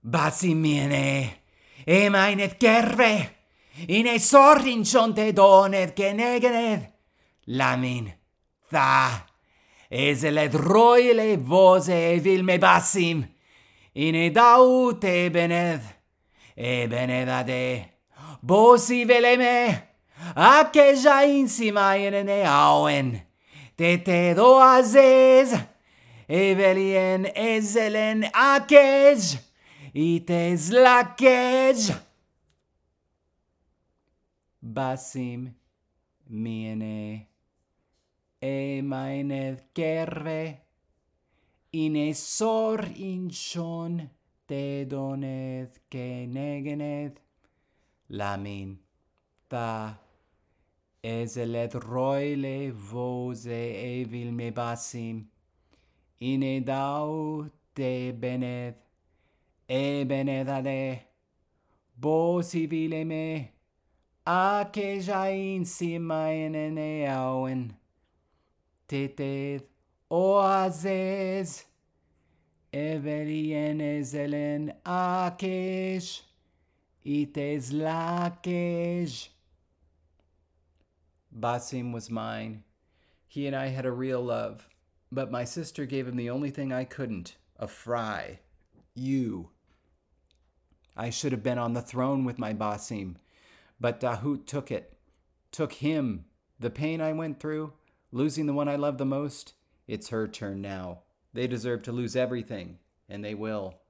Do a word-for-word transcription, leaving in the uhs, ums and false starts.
Basimiene, emainet kerve, ine sorin chonte donet genegenet, lamin, tha, ezelet roile vose vilme basim, ine daute bened, e benedade, bosi veleme, ake insima ine auen, te te doazes, evelien ezelen akej, ites lakej. Basim miene, e maineth kerve, ine sor inchon te doneth kenegeneth, lamin, tha, ezelet roile vose evil me basim, ine dau te beneth, e benedade, bo civile me, a que jain sima enene auen, teted oazes, everien ezelen akesh, ites lakesh. Basim was mine. He and I had a real love, but my sister gave him the only thing I couldn't, a fry. You. I should have been on the throne with my Basim, but Dahut took it, took him. The pain I went through, losing the one I love the most, it's her turn now. They deserve to lose everything, and they will.